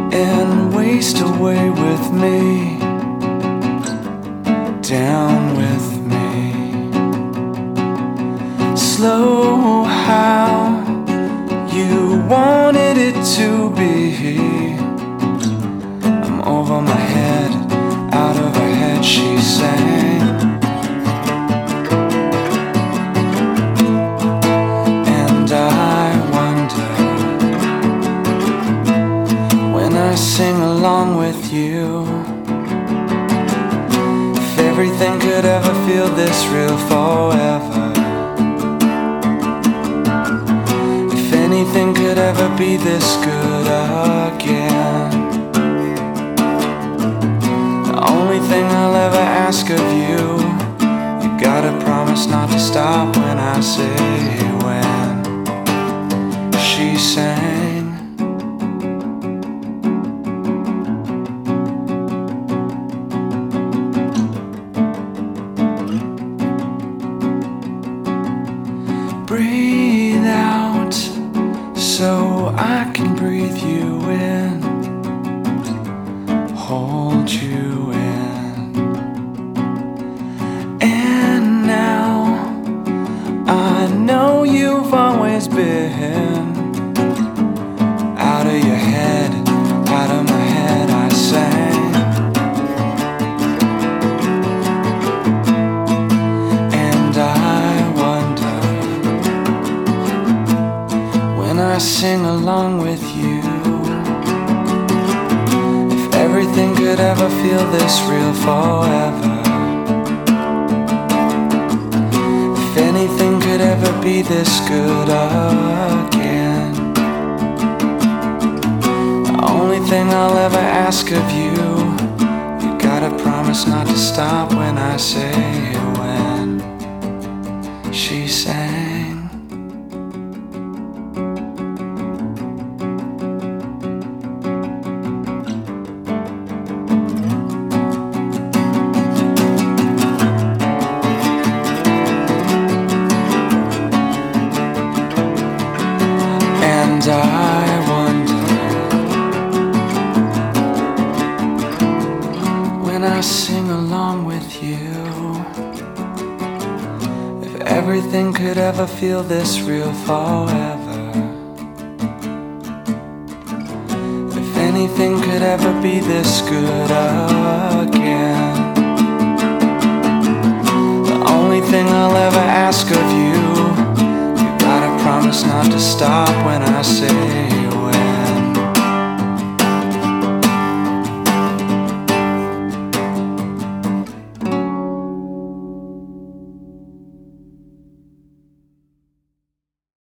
and waste away with me, down with me. Slow how you wanted it to be. I'm over my head, out of her head, she sang. And I wonder, when I sing along with you, if everything could ever feel this real forever, if anything could ever be this good again. The only thing I'll ever ask of you, you gotta promise not to stop when I say when. She sang. Breathe out so I can breathe you in, hold you in. And now I know you've always been out of your head, out of my head, I sang. And I wonder, when I sing along with you, if everything could ever feel this real forever, if anything could ever be this good again. The only thing I'll ever ask of you, you gotta promise not to stop when I say when. She sang. And I wonder, when I sing along with you, if everything could ever feel this real forever, if anything could ever be this good again. The only thing I'll ever ask of you, you gotta promise not to stop when I say